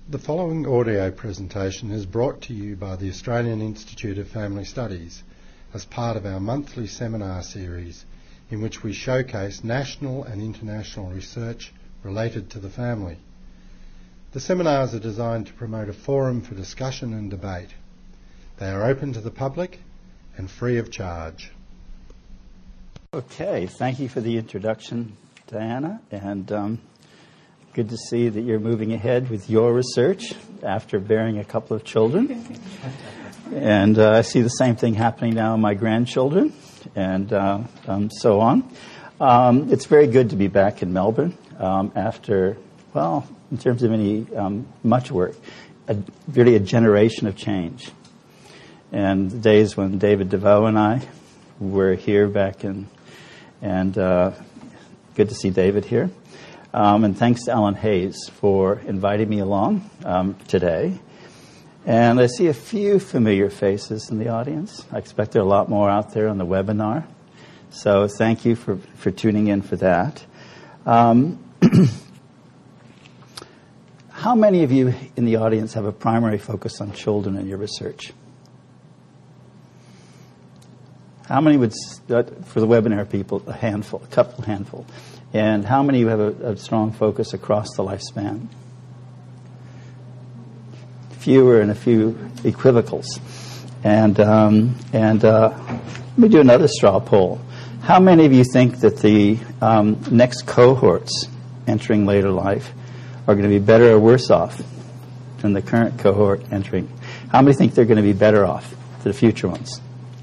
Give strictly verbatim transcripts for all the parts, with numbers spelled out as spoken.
The following audio presentation is brought to you by the Australian Institute of Family Studies as part of our monthly seminar series in which we showcase national and international research related to the family. The seminars are designed to promote a forum for discussion and debate. They are open to the public and free of charge. Okay, thank you for the introduction, Diana, and um, good to see that you're moving ahead with your research after bearing a couple of children. And uh, I see the same thing happening now in my grandchildren, and uh, um, so on. Um, it's very good to be back in Melbourne um, after, well, in terms of any um, much work, a, really a generation of change. And the days when David DeVoe and I were here back in, and uh, good to see David here. Um, and thanks to Alan Hayes for inviting me along um, today. And I see a few familiar faces in the audience. I expect there are a lot more out there on the webinar. So thank you for, for tuning in for that. Um, how many of you in the audience have a primary focus on children in your research? How many would, uh, for the webinar people, a handful, a couple handful. And how many of you have a, a strong focus across the lifespan? Fewer and a few equivocals. And um, and uh, let me do another straw poll. How many of you think that the um, next cohorts entering later life are going to be better or worse off than the current cohort entering? How many think they're going to be better off than the future ones?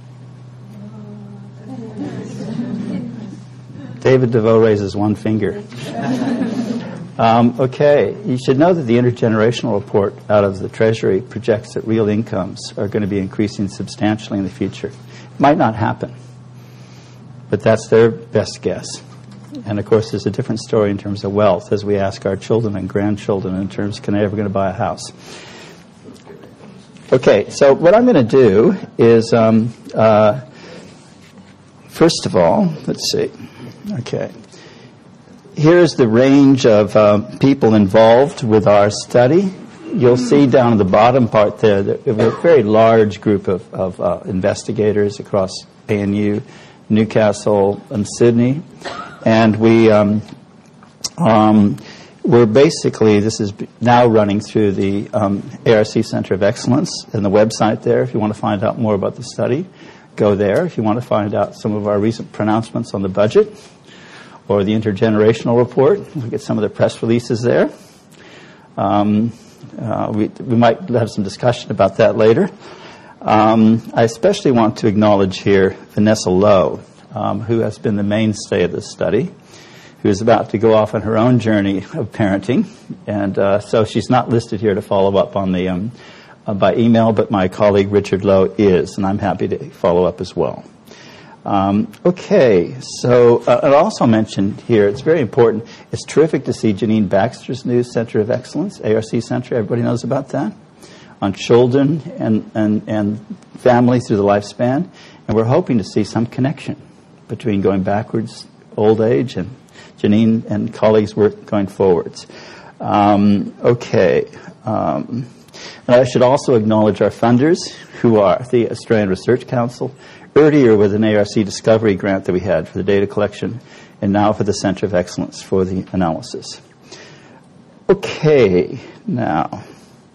David DeVoe raises one finger. Um, okay, you should know that the intergenerational report out of the Treasury projects that real incomes are going to be increasing substantially in the future. It might not happen, but that's their best guess. And of course, there's a different story in terms of wealth as we ask our children and grandchildren in terms of, can I ever going to buy a house? Okay, so what I'm going to do is, um, uh, first of all, let's see. Okay. Here's the range of uh, people involved with our study. You'll see down at the bottom part there that we have a very large group of, of uh, investigators across A N U, Newcastle, and Sydney. And we, um, um, we're basically, this is now running through the um, A R C Center of Excellence and the website there. If you want to find out more about the study, go there. If you want to find out some of our recent pronouncements on the budget or the intergenerational report, we get some of the press releases there. Um, uh, we, we might have some discussion about that later. Um, I especially want to acknowledge here Vanessa Lowe, um, who has been the mainstay of this study, who is about to go off on her own journey of parenting. And uh, so she's not listed here to follow up on the um, Uh, by email, but my colleague Richard Lowe is, and I'm happy to follow up as well. Um, okay, so uh, I'll also mention here, it's very important, it's terrific to see Janine Baxter's new Center of Excellence, A R C Center, everybody knows about that, on children and, and, and family through the lifespan, and we're hoping to see some connection between going backwards, old age, and Janine and colleagues' work going forwards. Um, okay. Um, And I should also acknowledge our funders, who are the Australian Research Council, earlier with an A R C Discovery grant that we had for the data collection, and now for the Center of Excellence for the analysis. Okay, now,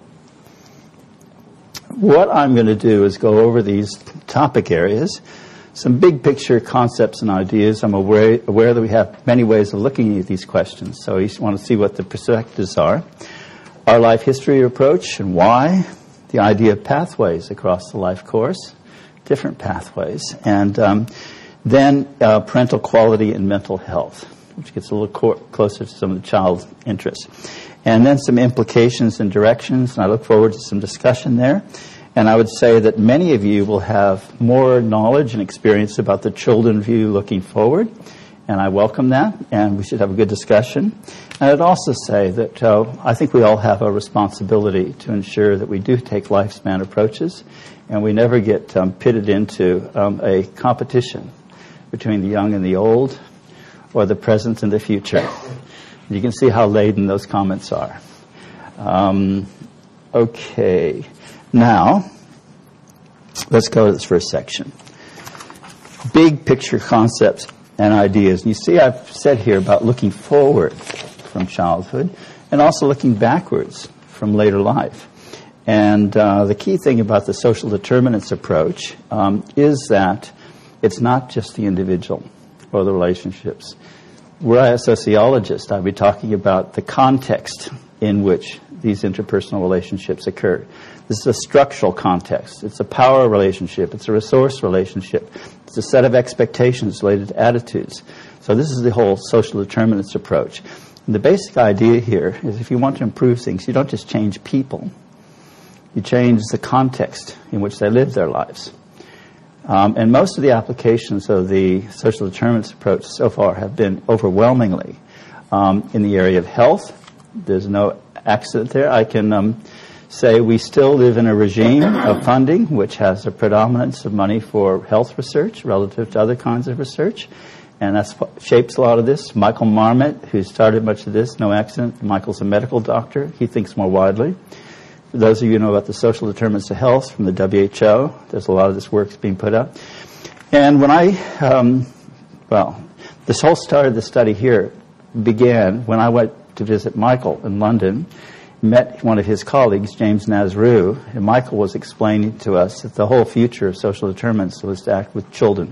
what I'm going to do is go over these topic areas, some big picture concepts and ideas. I'm aware, aware that we have many ways of looking at these questions, so you want to see what the perspectives are. Our life history approach and why, the idea of pathways across the life course, different pathways, and um, then uh, parental quality and mental health, which gets a little co- closer to some of the child's interests. And then some implications and directions, and I look forward to some discussion there. And I would say that many of you will have more knowledge and experience about the children view looking forward, and I welcome that, and we should have a good discussion. And I'd also say that uh, I think we all have a responsibility to ensure that we do take lifespan approaches, and we never get um, pitted into um, a competition between the young and the old, or the present and the future. You can see how laden those comments are. Um, okay. Now, let's go to this first section. Big picture concepts and ideas. And you see I've said here about looking forward from childhood and also looking backwards from later life. And uh, the key thing about the social determinants approach um, is that it's not just the individual or the relationships. Were I a sociologist, I'd be talking about the context in which these interpersonal relationships occur. This is a structural context. It's a power relationship. It's a resource relationship. It's a set of expectations related to attitudes. So this is the whole social determinants approach. And the basic idea here is if you want to improve things, you don't just change people. You change the context in which they live their lives. Um, and most of the applications of the social determinants approach so far have been overwhelmingly um, in the area of health. There's no accident there. I can um, say we still live in a regime of funding which has a predominance of money for health research relative to other kinds of research. And that shapes a lot of this. Michael Marmot, who started much of this, no accident. Michael's a medical doctor. He thinks more widely. For those of you who know about the social determinants of health from the W H O, there's a lot of this work being put up. And when I, um, well, this whole start of the study here began when I went to visit Michael in London, met one of his colleagues, James Nasroo, and Michael was explaining to us that the whole future of social determinants was to act with children.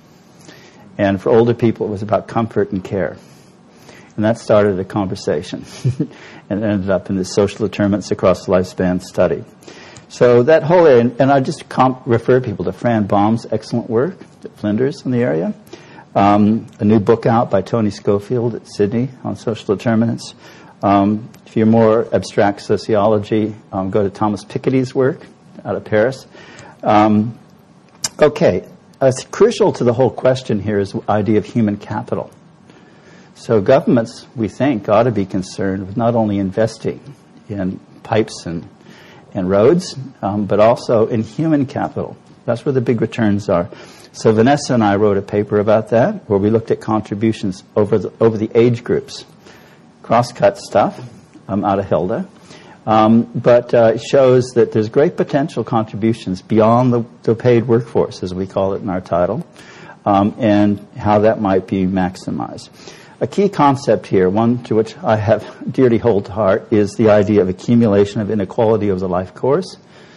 And for older people, it was about comfort and care. And that started a conversation and ended up in this social determinants across the lifespan study. So that whole area, and I just comp- refer people to Fran Baum's excellent work at Flinders in the area, um, a new book out by Tony Schofield at Sydney on social determinants. Um, if you're more abstract sociology, um, go to Thomas Piketty's work out of Paris. Um, okay, uh, crucial to the whole question here is the idea of human capital. So governments, we think, ought to be concerned with not only investing in pipes and, and roads, um, but also in human capital. That's where the big returns are. So Vanessa and I wrote a paper about that, where we looked at contributions over the, over the age groups. Cross-cut stuff um, out of Hilda. Um, but uh, it shows that there's great potential contributions beyond the, the paid workforce, as we call it in our title, um, and how that might be maximized. A key concept here, one to which I have dearly hold to heart, is the idea of accumulation of inequality over the life course.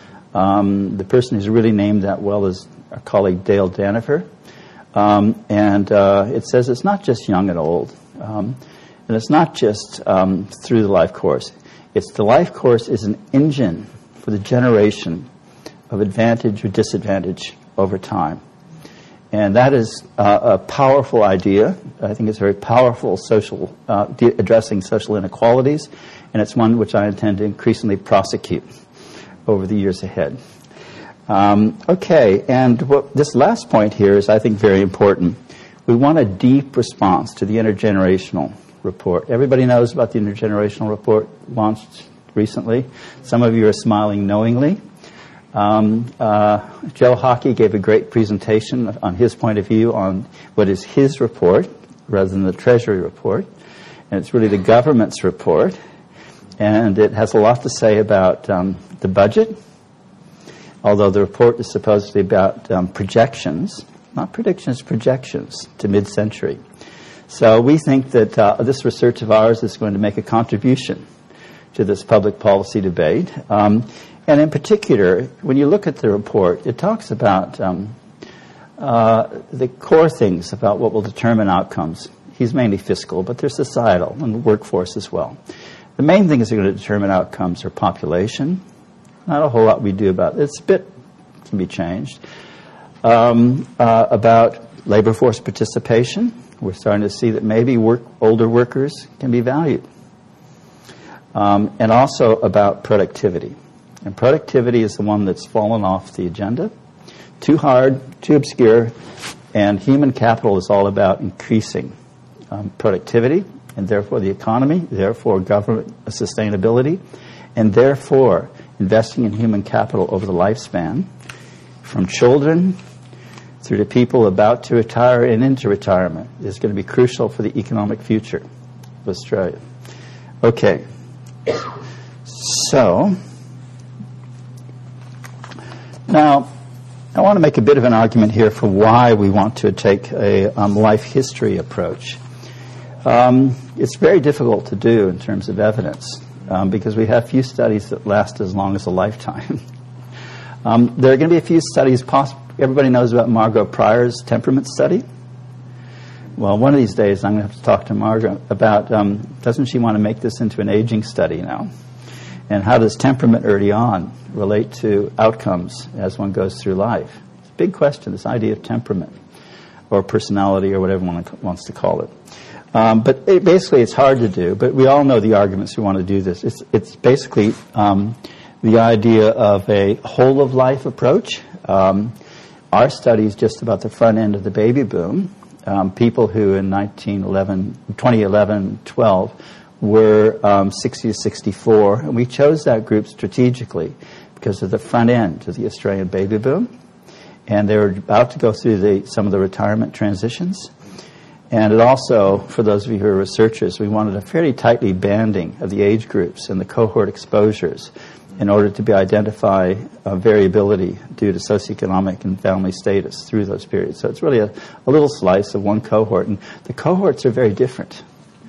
Um, the person who's really named that well is our colleague Dale Danifer. Um, and uh, it says it's not just young and old. Um, and it's not just um, through the life course. It's the life course is an engine for the generation of advantage or disadvantage over time. And that is uh, a powerful idea. I think it's very powerful social, uh, de- addressing social inequalities, and it's one which I intend to increasingly prosecute over the years ahead. Um, okay, and what, this last point here is, I think, very important. We want a deep response to the intergenerational report. Everybody knows about the intergenerational report launched recently. Some of you are smiling knowingly. Um, uh, Joe Hockey gave a great presentation on his point of view on what is his report rather than the Treasury report. And it's really the government's report. And it has a lot to say about um, the budget, although the report is supposedly about um, projections, not predictions, projections to mid-century. So we think that uh, this research of ours is going to make a contribution to this public policy debate. Um, And in particular, when you look at the report, it talks about um, uh, the core things about what will determine outcomes. He's mainly fiscal, but there's societal and workforce as well. The main things that are going to determine outcomes are population. Not a whole lot we do about it. It's a bit can be changed. Um, uh, about labor force participation. We're starting to see that maybe work, older workers can be valued. Um, and also about productivity. And productivity is the one that's fallen off the agenda. Too hard, too obscure, and human capital is all about increasing um, productivity, and therefore the economy, therefore government sustainability, and therefore investing in human capital over the lifespan, from children through to people about to retire and into retirement, is going to be crucial for the economic future of Australia. Okay. So, now, I want to make a bit of an argument here for why we want to take a um, life history approach. Um, it's very difficult to do in terms of evidence um, because we have few studies that last as long as a lifetime. um, there are going to be a few studies. Poss- everybody knows about Margot Pryor's temperament study. Well, one of these days I'm going to have to talk to Margot about, um, doesn't she want to make this into an aging study now? And how does temperament early on relate to outcomes as one goes through life? It's a big question, this idea of temperament or personality or whatever one wants to call it. Um, but it, basically it's hard to do, but we all know the arguments who want to do this. It's, it's basically um, the idea of a whole-of-life approach. Um, our study is just about the front end of the baby boom. Um, people who in nineteen eleven, twenty eleven, twelve were um, sixty to sixty-four, and we chose that group strategically because of the front end of the Australian baby boom, and they were about to go through the, some of the retirement transitions. And it also, for those of you who are researchers, we wanted a fairly tightly banding of the age groups and the cohort exposures in order to be identify uh, variability due to socioeconomic and family status through those periods. So it's really a, a little slice of one cohort, and the cohorts are very different.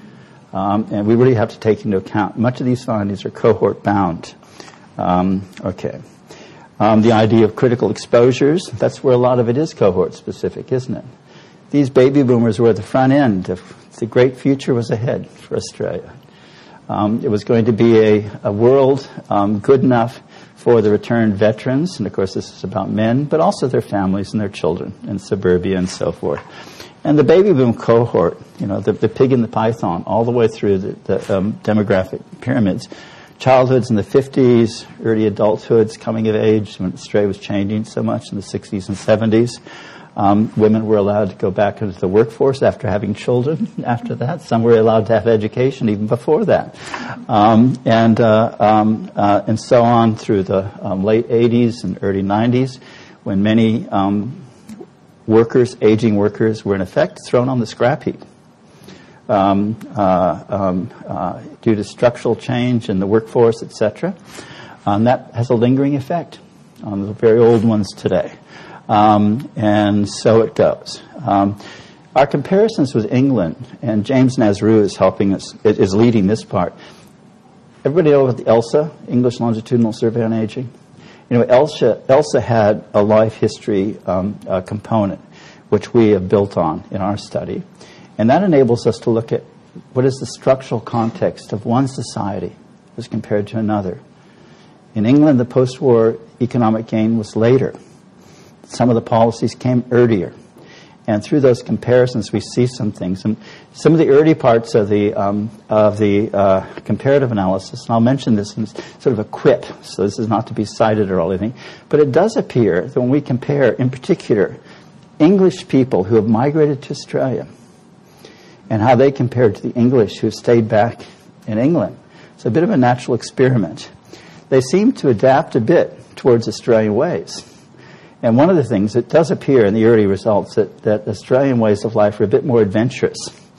Um, and we really have to take into account, much of these findings are cohort bound. Um, okay. Um, the idea of critical exposures, that's where a lot of it is cohort specific, isn't it? These baby boomers were at the front end. The great future was ahead for Australia. Um, it was going to be a, a world um, good enough for the returned veterans, and of course this is about men, but also their families and their children in suburbia and so forth. And the baby boom cohort, you know, the, the pig and the python, all the way through the, the um, demographic pyramids. Childhoods in the fifties, early adulthoods, coming of age, when Australia was changing so much in the sixties and seventies. Um, women were allowed to go back into the workforce after having children. After that, some were allowed to have education even before that, um, and uh, um, uh, and so on through the um, late eighties and early nineties, when many um, workers, aging workers, were in effect thrown on the scrap heap um, uh, um, uh, due to structural change in the workforce, et cetera. Um, that has a lingering effect on the very old ones today. Um, and so it goes. Um, our comparisons with England, and James Nasrou is helping us, is leading this part. Everybody know about the ELSA, English Longitudinal Survey on Aging? You know, ELSA, ELSA had a life history um, uh, component, which we have built on in our study. And that enables us to look at what is the structural context of one society as compared to another. In England, the post-war economic gain was later. Some of the policies came earlier. And through those comparisons, we see some things. And some of the early parts of the um, of the uh, comparative analysis, and I'll mention this in sort of a quip, so this is not to be cited or anything, but it does appear that when we compare, in particular, English people who have migrated to Australia and how they compare to the English who have stayed back in England, it's a bit of a natural experiment. They seem to adapt a bit towards Australian ways. And one of the things that does appear in the early results that, that Australian ways of life are a bit more adventurous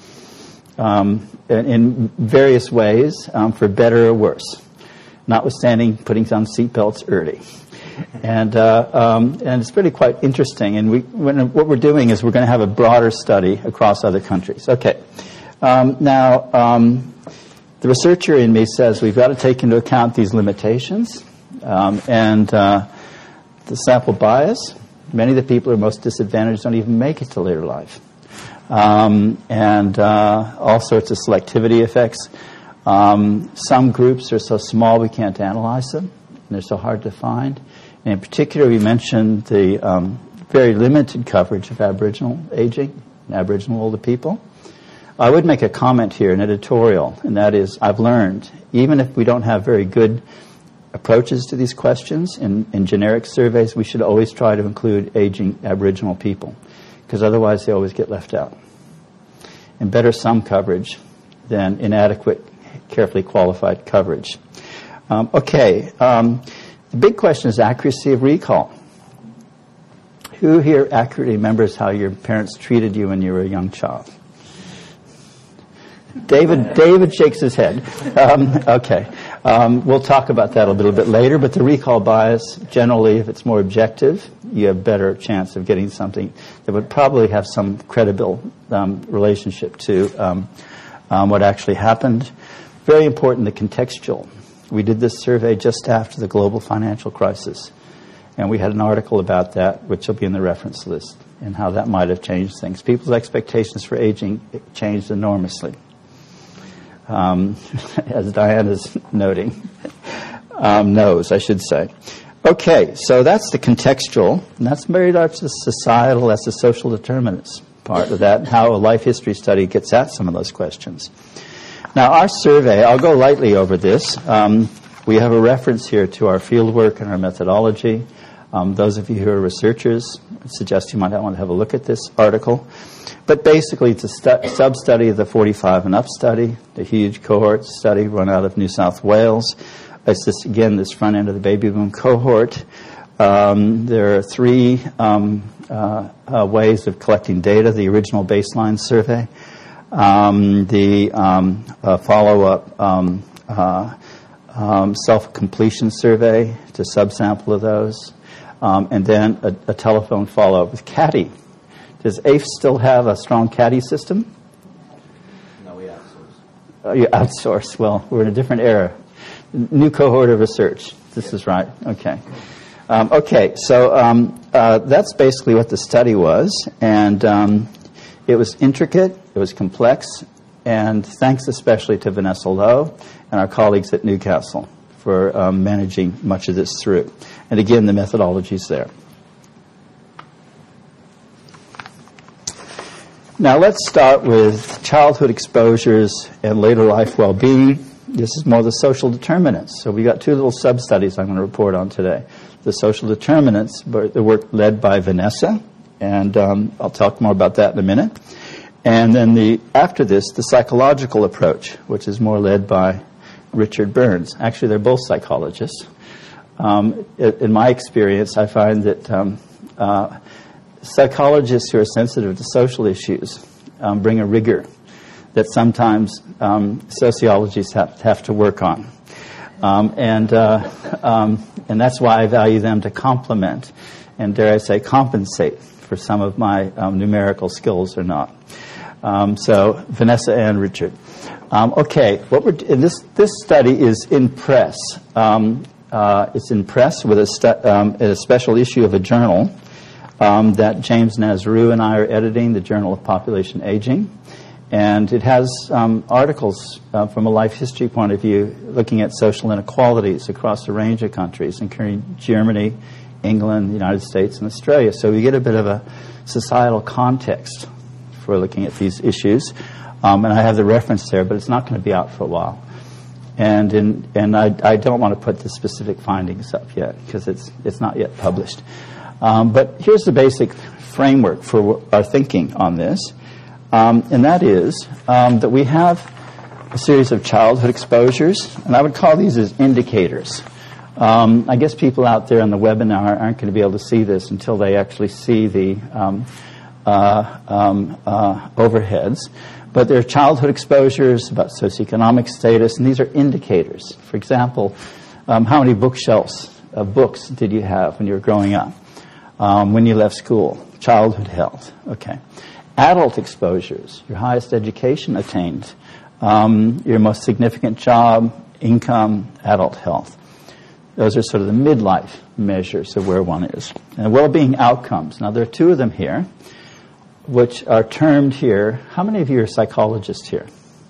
um, in, in various ways, um, for better or worse, notwithstanding putting on seatbelts early. And uh, um, and it's really quite interesting. And we when, what we're doing is we're going to have a broader study across other countries. Okay. Um, now, um, the researcher in me says we've got to take into account these limitations um, and uh, the sample bias. Many of the people who are most disadvantaged don't even make it to later life. Um, and uh, all sorts of selectivity effects. Um, some groups are so small we can't analyze them, and they're so hard to find. And in particular, we mentioned the um, very limited coverage of Aboriginal aging and Aboriginal older people. I would make a comment here, an editorial, and that is I've learned, even if we don't have very good approaches to these questions in, in generic surveys, we should always try to include aging Aboriginal people, because otherwise they always get left out. And better some coverage than inadequate, carefully qualified coverage. Um, okay, um, the big question is accuracy of recall. Who here accurately remembers how your parents treated you when you were a young child? David David shakes his head. Um, okay. Um, we'll talk about that a little bit later, but the recall bias, generally, if it's more objective, you have better chance of getting something that would probably have some credible um, relationship to um, um, what actually happened. Very important, the contextual. We did this survey just after the global financial crisis, and we had an article about that, which will be in the reference list, and how that might have changed things. People's expectations for aging changed enormously. Um, as Diane is noting, um, knows, I should say. Okay, so that's the contextual, and that's very much the societal, that's the social determinants part of that, and how a life history study gets at some of those questions. Now, our survey, I'll go lightly over this. Um, we have a reference here to our fieldwork and our methodology. Um, those of you who are researchers, I suggest you might want to have a look at this article. But basically, it's a stu- sub-study of the forty-five and up study, the huge cohort study run out of New South Wales. It's this, again, this front end of the baby boom cohort. Um, there are three um, uh, uh, ways of collecting data: the original baseline survey, um, the um, uh, follow-up um, uh, um, self-completion survey to subsample of those, um, and then a, a telephone follow-up with CADI. Does A F E still have a strong CADI system? No, we outsource. Uh, you outsource. Well, we're in a different era. New cohort of research. This is right. Okay. Um, okay, so um, uh, that's basically what the study was. And um, it was intricate, it was complex, and thanks especially to Vanessa Lowe and our colleagues at Newcastle for um, managing much of this through. And again, the methodology's there. Now let's start with childhood exposures and later life well-being. This is more the social determinants. So we got two little sub-studies I'm going to report on today. The social determinants, the work led by Vanessa, and um, I'll talk more about that in a minute. And then the after this, the psychological approach, which is more led by Richard Burns. Actually, they're both psychologists. Um, in my experience, I find that um, uh, psychologists who are sensitive to social issues um, bring a rigor that sometimes um, sociologists have, have to work on. Um, and uh, um, and that's why I value them to complement and, dare I say, compensate for some of my um, numerical skills or not. Um, so Vanessa and Richard. Um, okay, what we're this this study is in press. Um, uh, it's in press with a, stu- um, a special issue of a journal um, that James Nazrou and I are editing, the Journal of Population Aging. And it has um, articles uh, from a life history point of view looking at social inequalities across a range of countries, including Germany, England, the United States, and Australia. So we get a bit of a societal context for looking at these issues. Um, and I have the reference there, but it's not going to be out for a while. And in, and I, I don't want to put the specific findings up yet because it's it's not yet published. Um, but here's the basic framework for our thinking on this. Um, and that is um, that we have a series of childhood exposures, and I would call these as indicators. Um, I guess people out there on the webinar aren't going to be able to see this until they actually see the um, uh, um, uh, overheads. But there are childhood exposures about socioeconomic status, and these are indicators. For example, um, how many bookshelves of books did you have when you were growing up? Um, when you left school? Childhood health. Okay. Adult exposures, your highest education attained, um, your most significant job, income, adult health. Those are sort of the midlife measures of where one is. And well-being outcomes. Now, there are two of them here, which are termed here. How many of you are psychologists here?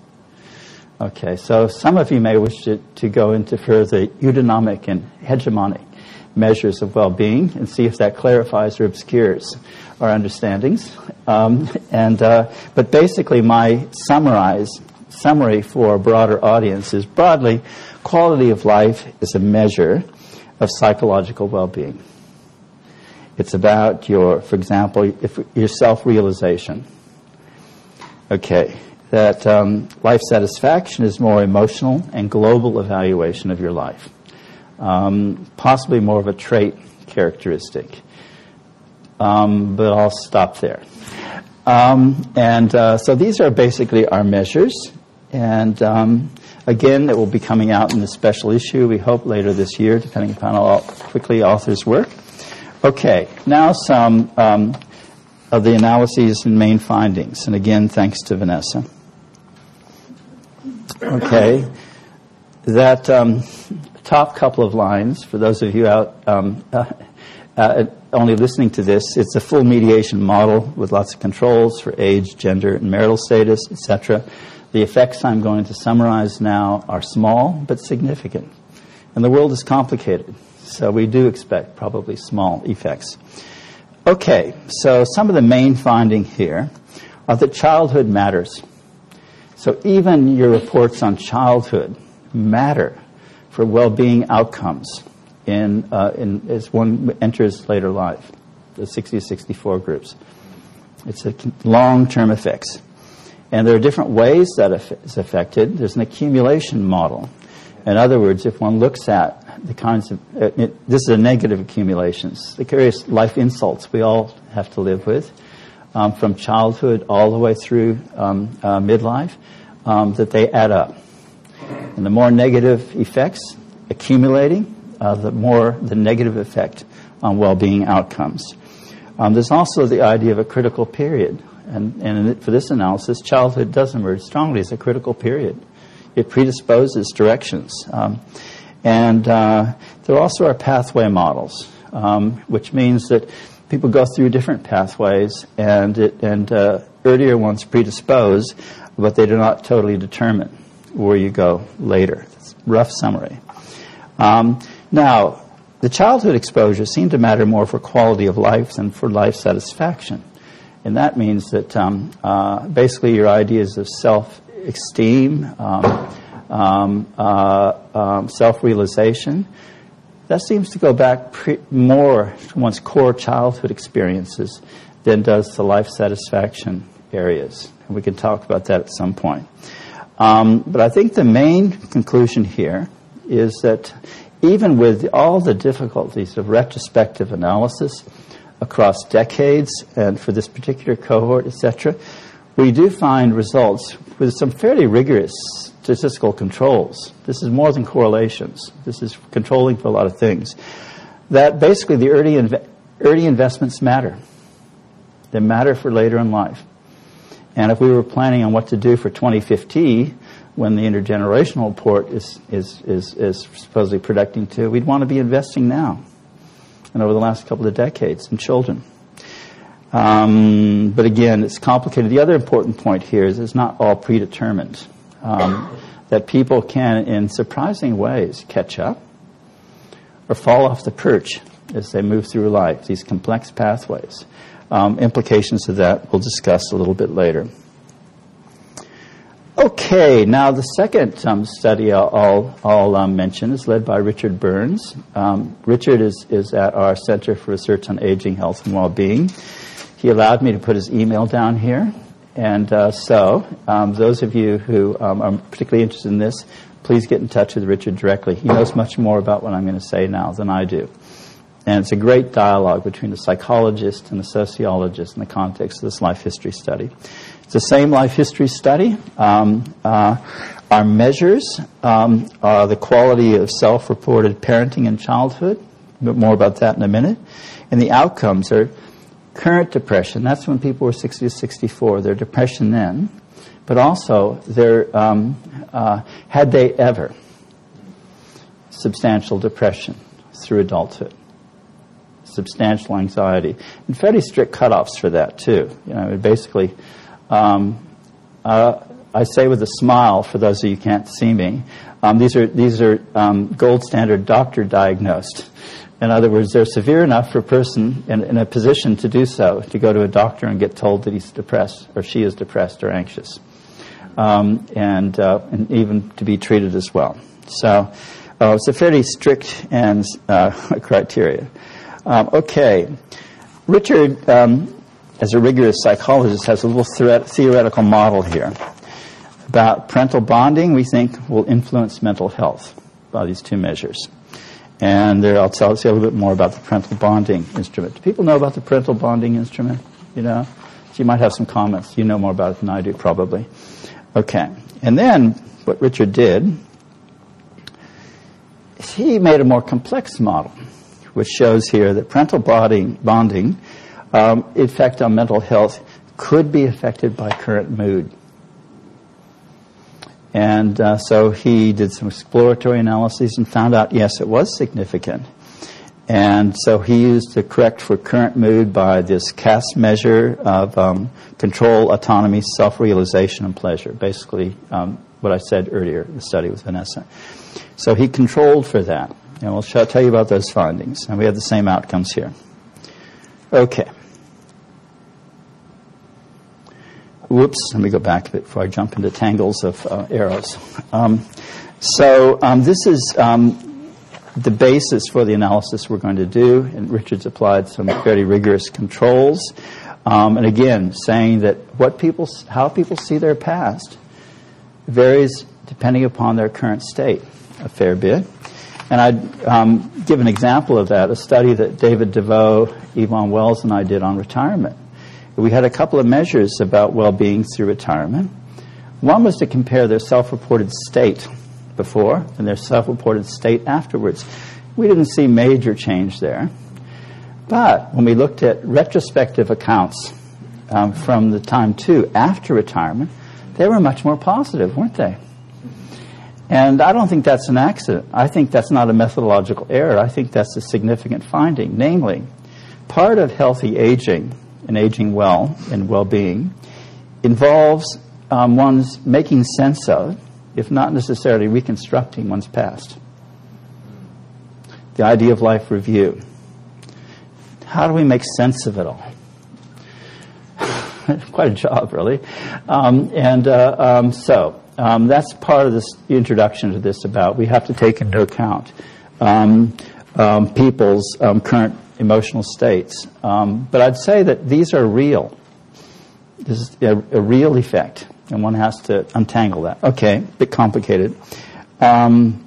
Okay, so some of you may wish to, to go into further eudaimonic and hegemonic measures of well-being and see if that clarifies or obscures our understandings. Um, and uh, but basically, my summarize summary for a broader audience is broadly, quality of life is a measure of psychological well-being. It's about your, for example, if, your self-realization. Okay, that um, life satisfaction is more emotional and global evaluation of your life. Um, possibly more of a trait characteristic. Um, but I'll stop there. Um, and uh, so these are basically our measures. And um, Again, it will be coming out in a special issue, we hope, later this year, depending upon how quickly authors work. Okay, now some um, of the analyses and main findings. And again, thanks to Vanessa. Okay, that um, top couple of lines, for those of you out um, uh, uh, only listening to this, it's a full mediation model with lots of controls for age, gender, and marital status, et cetera. The effects I'm going to summarize now are small but significant. And the world is complicated, so we do expect probably small effects. Okay, so some of the main finding here are that childhood matters. So even your reports on childhood matter for well-being outcomes in, uh, in as one enters later life, the sixty to sixty-four groups. It's a long-term effects. And there are different ways that is affected. There's an accumulation model. In other words, if one looks at the kinds of, uh, it, this is a negative accumulations, the various life insults we all have to live with, um, from childhood all the way through um, uh, midlife, um, that they add up. And the more negative effects accumulating, uh, the more the negative effect on well-being outcomes. Um, there's also the idea of a critical period. And, and for this analysis, childhood does emerge strongly as a critical period. It predisposes directions. Um, and uh, there also are pathway models, um, which means that people go through different pathways, and, it, and uh, earlier ones predispose, but they do not totally determine where you go later. It's a rough summary. Um, now, the childhood exposures seem to matter more for quality of life than for life satisfaction. And that means that um, uh, basically your ideas of self-esteem, um, um, uh, um, self-realization, that seems to go back pre- more to one's core childhood experiences than does the life satisfaction areas. And we can talk about that at some point. Um, but I think the main conclusion here is that even with all the difficulties of retrospective analysis across decades, and for this particular cohort, et cetera, we do find results with some fairly rigorous statistical controls. This is more than correlations. This is controlling for a lot of things. That basically the early, inve- early investments matter. They matter for later in life. And if we were planning on what to do for twenty fifty, when the intergenerational report is, is, is, is supposedly predicting to, we'd want to be investing now and over the last couple of decades in children. Um, but again, it's complicated. The other important point here is it's not all predetermined. Um, that people can, in surprising ways, catch up or fall off the perch as they move through life, these complex pathways. Um, implications of that we'll discuss a little bit later. Okay, now the second um, study I'll, I'll, I'll um, mention is led by Richard Burns. Um, Richard is, is at our Center for Research on Aging, Health, and Well-Being. He allowed me to put his email down here. And uh, so, um, those of you who um, are particularly interested in this, please get in touch with Richard directly. He knows much more about what I'm going to say now than I do. And it's a great dialogue between a psychologist and a sociologist in the context of this life history study. It's the same life history study. Um, uh, our measures um, are the quality of self-reported parenting in childhood. A bit more about that in a minute. And the outcomes are current depression. That's when people were sixty to sixty-four. Their depression then. But also, their um, uh, had they ever substantial depression through adulthood. Substantial anxiety, and fairly strict cutoffs for that too. You know, basically, um, uh, I say with a smile for those of you who can't see me. Um, these are these are um, gold standard doctor diagnosed. In other words, they're severe enough for a person in, in a position to do so, to go to a doctor and get told that he's depressed or she is depressed or anxious, um, and uh, and even to be treated as well. So uh, it's a fairly strict and uh, criteria. Um, okay. Richard, um, as a rigorous psychologist, has a little theoret- theoretical model here about parental bonding we think will influence mental health by these two measures. And there, I'll tell you a little bit more about the parental bonding instrument. Do people know about the parental bonding instrument? You know? So you might have some comments. You know more about it than I do, probably. Okay. And then what Richard did is he made a more complex model, which shows here that parental bonding, bonding um, effect on mental health could be affected by current mood. And uh, so he did some exploratory analyses and found out, yes, it was significant. And so he used the correct for current mood by this C A S measure of um, control, autonomy, self-realization, and pleasure. Basically, um, what I said earlier, the study with Vanessa. So he controlled for that. And we'll show, tell you about those findings. And we have the same outcomes here. Okay. Whoops, let me go back a bit before I jump into tangles of uh, arrows. Um, so um, this is um, the basis for the analysis we're going to do, and Richard's applied some very rigorous controls. Um, and again, saying that what people, how people see their past varies depending upon their current state a fair bit. And I'd um, give an example of that, a study that David DeVoe, Yvonne Wells, and I did on retirement. We had a couple of measures about well-being through retirement. One was to compare their self-reported state before and their self-reported state afterwards. We didn't see major change there. But when we looked at retrospective accounts um, from the time to after retirement, they were much more positive, weren't they? And I don't think that's an accident. I think that's not a methodological error. I think that's a significant finding. Namely, part of healthy aging and aging well and well-being involves um, one's making sense of, if not necessarily reconstructing one's past. The idea of life review. How do we make sense of it all? Quite a job, really. Um, and uh, um, so um, that's part of this introduction to this about we have to take into account um, um, people's um, current emotional states. Um, but I'd say that these are real. This is a, a real effect, and one has to untangle that. Okay, a bit complicated. Um,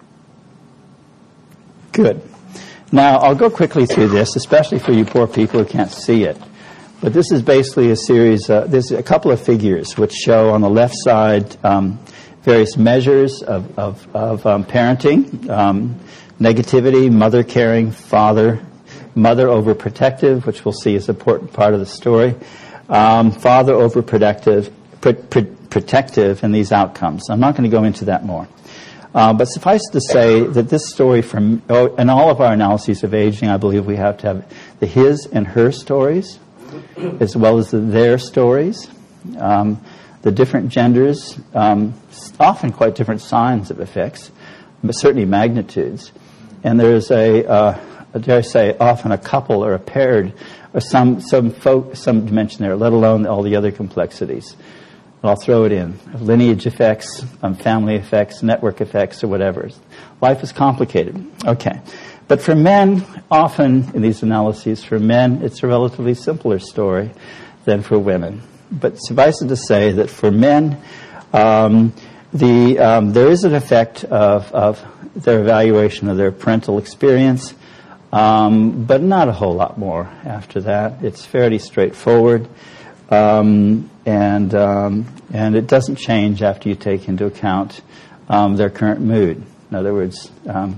good. Now, I'll go quickly through this, especially for you poor people who can't see it. But this is basically a series, uh, there's a couple of figures which show on the left side um, various measures of, of, of um, parenting, um, negativity, mother caring, father, mother overprotective, which we'll see is an important part of the story, um, father overprotective, pr- pr- protective in these outcomes. I'm not going to go into that more. Uh, but suffice to say that this story, from oh, in all of our analyses of aging, I believe we have to have the his and her stories, as well as the their stories, um, the different genders, um, often quite different signs of effects, but certainly magnitudes. And there's a, uh, dare I say, often a couple or a paired, or some some folk, some dimension there, let alone all the other complexities. But I'll throw it in. Lineage effects, um, family effects, network effects, or whatever. Life is complicated. Okay. But for men, often in these analyses, for men, it's a relatively simpler story than for women. But suffice it to say that for men, um, the um, there is an effect of, of their evaluation of their parental experience, um, but not a whole lot more after that. It's fairly straightforward. Um, and um, and it doesn't change after you take into account um, their current mood. In other words, um,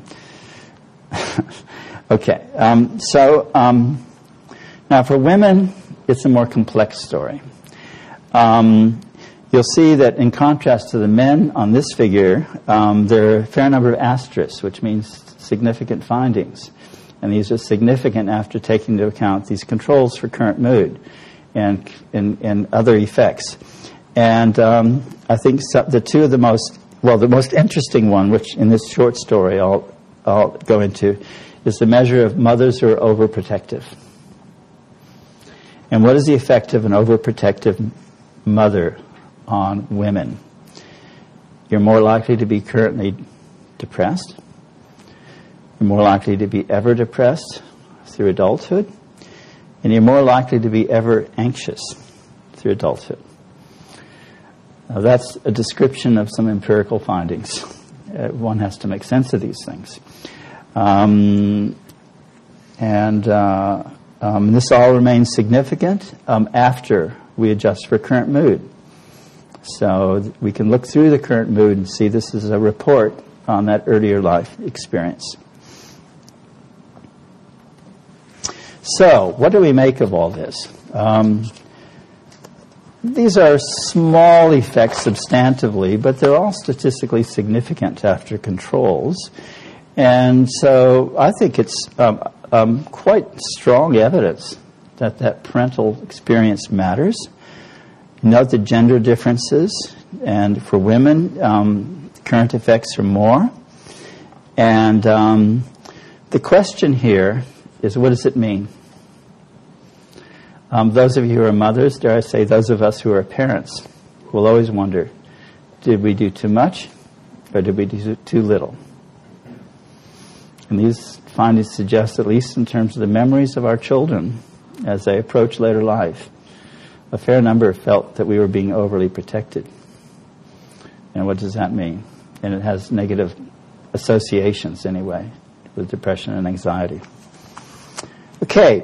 okay. Um, so um, now for women, it's a more complex story. Um, you'll see that in contrast to the men on this figure, um, there are a fair number of asterisks, which means significant findings, and these are significant after taking into account these controls for current mood. And, and and other effects. And um, I think so, the two of the most, well, the most interesting one, which in this short story I'll, I'll go into, is the measure of mothers who are overprotective. And what is the effect of an overprotective mother on women? You're more likely to be currently depressed. You're more likely to be ever depressed through adulthood. And you're more likely to be ever anxious through adulthood. Now, that's a description of some empirical findings. Uh, one has to make sense of these things. Um, and uh, um, this all remains significant um, after we adjust for current mood. So th- we can look through the current mood and see this is a report on that earlier life experience. So, what do we make of all this? Um, these are small effects substantively, but they're all statistically significant after controls. And so I think it's um, um, quite strong evidence that that parental experience matters. Note the gender differences, and for women, um, current effects are more. And um, the question here is, what does it mean? Um, those of you who are mothers, dare I say, those of us who are parents, will always wonder, did we do too much or did we do too little? And these findings suggest, at least in terms of the memories of our children as they approach later life, a fair number felt that we were being overly protected. And what does that mean? And it has negative associations, anyway, with depression and anxiety. Okay.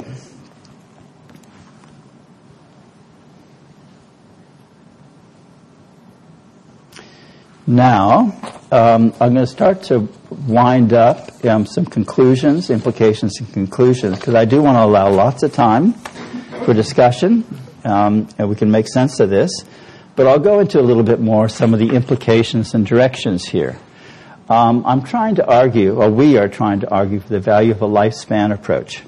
Now, um, I'm going to start to wind up um, some conclusions, implications and conclusions, because I do want to allow lots of time for discussion, um, and we can make sense of this. But I'll go into a little bit more some of the implications and directions here. Um, I'm trying to argue, or we are trying to argue, for the value of a lifespan approach,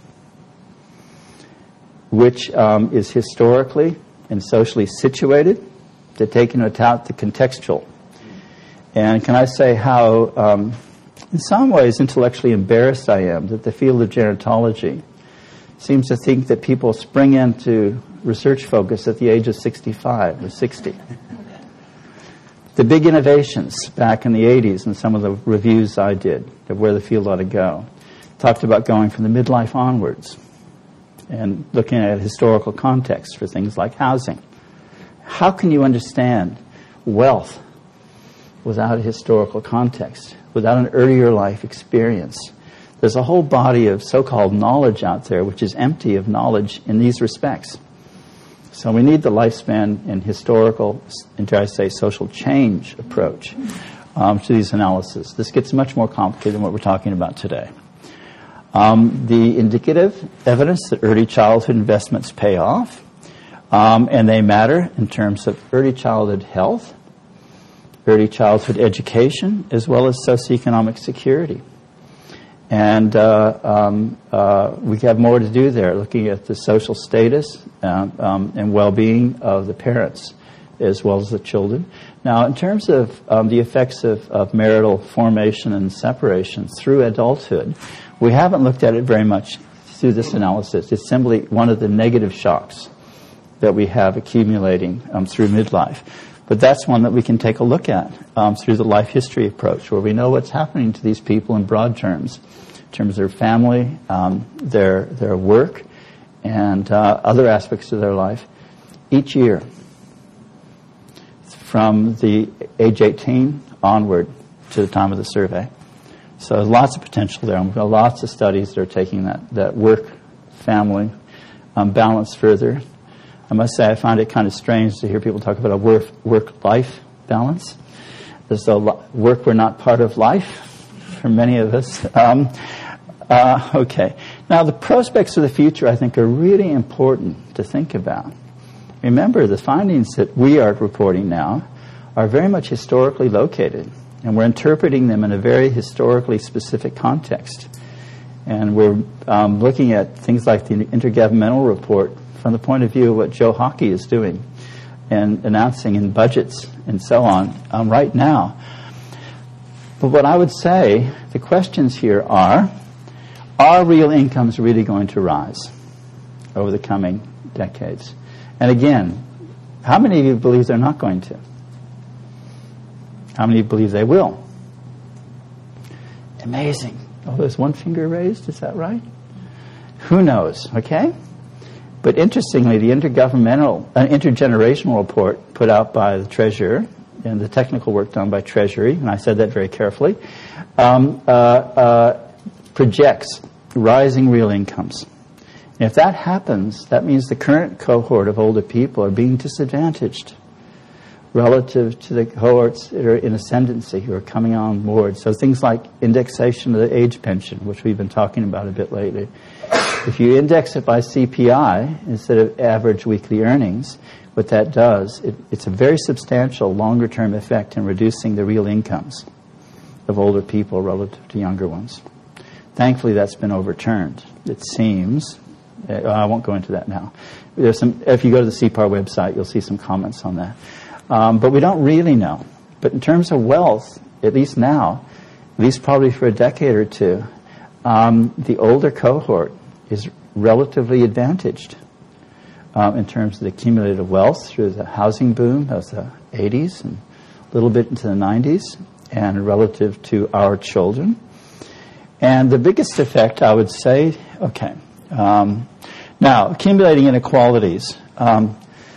which um, is historically and socially situated to take into account the contextual. And can I say how, um, in some ways, intellectually embarrassed I am that the field of gerontology seems to think that people spring into research focus at the age of sixty-five or sixty. The big innovations back in the eighties and some of the reviews I did of where the field ought to go talked about going from the midlife onwards and looking at historical context for things like housing. How can you understand wealth without a historical context, without an earlier life experience? There's a whole body of so-called knowledge out there which is empty of knowledge in these respects. So we need the lifespan and historical, and dare I say, social change approach um, to these analyses. This gets much more complicated than what we're talking about today. Um, the indicative evidence that early childhood investments pay off, um, and they matter in terms of early childhood health, early childhood education, as well as socioeconomic security. And uh, um, uh, we have more to do there, looking at the social status um, um, and well-being of the parents as well as the children. Now, in terms of um, the effects of, of marital formation and separation through adulthood, we haven't looked at it very much through this analysis. It's simply one of the negative shocks that we have accumulating um, through midlife. But that's one that we can take a look at um, through the life history approach, where we know what's happening to these people in broad terms, in terms of their family, um, their their work, and uh, other aspects of their life each year from the age eighteen onward to the time of the survey. So there's lots of potential there. We've got lots of studies that are taking that, that work-family um, balance further. I must say I find it kind of strange to hear people talk about a work, work-life balance, as though work were not part of life for many of us. Um, uh, okay. Now, the prospects of the future, I think, are really important to think about. Remember, the findings that we are reporting now are very much historically located, and we're interpreting them in a very historically specific context. And we're um, looking at things like the Intergovernmental Report from the point of view of what Joe Hockey is doing and announcing in budgets and so on um, right now. But what I would say, the questions here are, are real incomes really going to rise over the coming decades? And again, how many of you believe they're not going to? How many of you believe they will? Amazing. Oh, there's one finger raised, is that right? Who knows, okay? But interestingly, the intergovernmental, uh, intergenerational report put out by the Treasurer and the technical work done by Treasury, and I said that very carefully, um, uh, uh, projects rising real incomes. And if that happens, that means the current cohort of older people are being disadvantaged relative to the cohorts that are in ascendancy who are coming on board. So things like indexation of the age pension, which we've been talking about a bit lately. If you index it by C P I instead of average weekly earnings, what that does, it, it's a very substantial longer-term effect in reducing the real incomes of older people relative to younger ones. Thankfully, that's been overturned, it seems. Uh, I won't go into that now. There's some. If you go to the C P A R website, you'll see some comments on that. Um, but we don't really know. But in terms of wealth, at least now, at least probably for a decade or two, um, the older cohort is relatively advantaged um, in terms of the accumulated wealth through the housing boom of the eighties and a little bit into the nineties, and relative to our children. And the biggest effect, I would say, okay, um, now, accumulating inequalities. Um,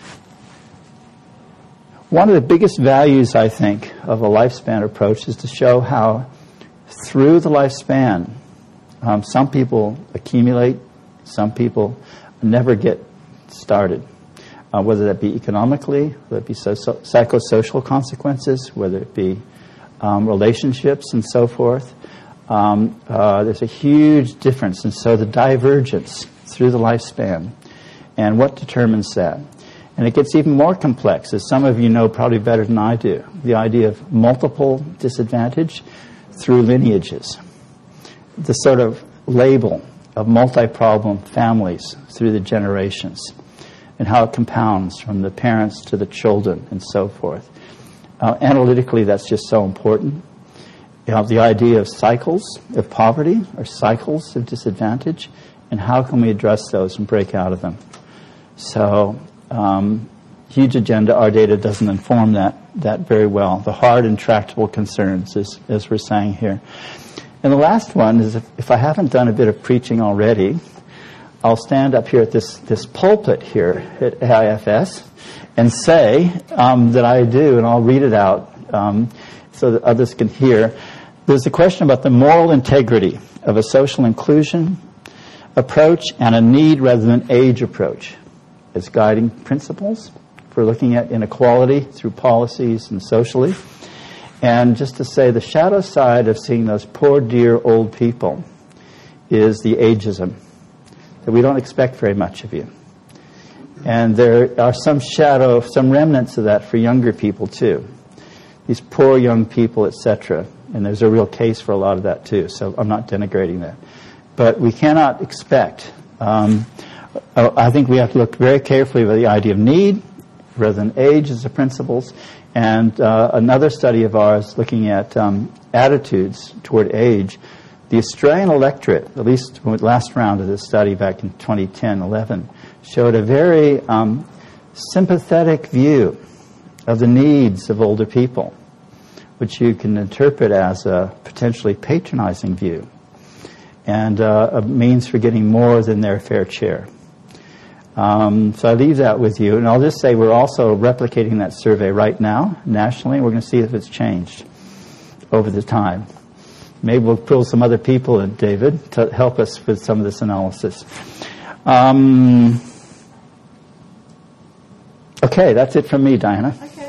one of the biggest values, I think, of a lifespan approach is to show how through the lifespan, um, some people accumulate, some people never get started, uh, whether that be economically, whether it be so- psychosocial consequences, whether it be um, relationships and so forth. Um, uh, there's a huge difference, and so the divergence through the lifespan, and what determines that. And it gets even more complex, as some of you know probably better than I do, the idea of multiple disadvantage through lineages, the sort of label of multi-problem families through the generations, and how it compounds from the parents to the children and so forth. Uh, analytically, that's just so important. You know, the idea of cycles of poverty or cycles of disadvantage, and how can we address those and break out of them? So, um, huge agenda. Our data doesn't inform that that very well. The hard, intractable concerns, as, as we're saying here. And the last one is, if, if I haven't done a bit of preaching already, I'll stand up here at this, this pulpit here at A I F S and say um, that I do, and I'll read it out um, so that others can hear. There's a question about the moral integrity of a social inclusion approach and a need rather than age approach as guiding principles for looking at inequality through policies and socially. And just to say, the shadow side of seeing those poor, dear old people is the ageism, that we don't expect very much of you. And there are some shadow, some remnants of that for younger people too. These poor young people, et cetera. And there's a real case for a lot of that too, so I'm not denigrating that. But we cannot expect, um, I think we have to look very carefully at the idea of need rather than age as the principles. And uh, another study of ours looking at um, attitudes toward age, the Australian electorate, at least the last round of this study back in twenty ten eleven, showed a very um, sympathetic view of the needs of older people, which you can interpret as a potentially patronizing view, and uh, a means for getting more than their fair share. Um, so I leave that with you, and I'll just say we're also replicating that survey right now, nationally, and we're going to see if it's changed over the time. Maybe we'll pull some other people in, David, to help us with some of this analysis. Um, okay, that's it from me, Diana. Okay.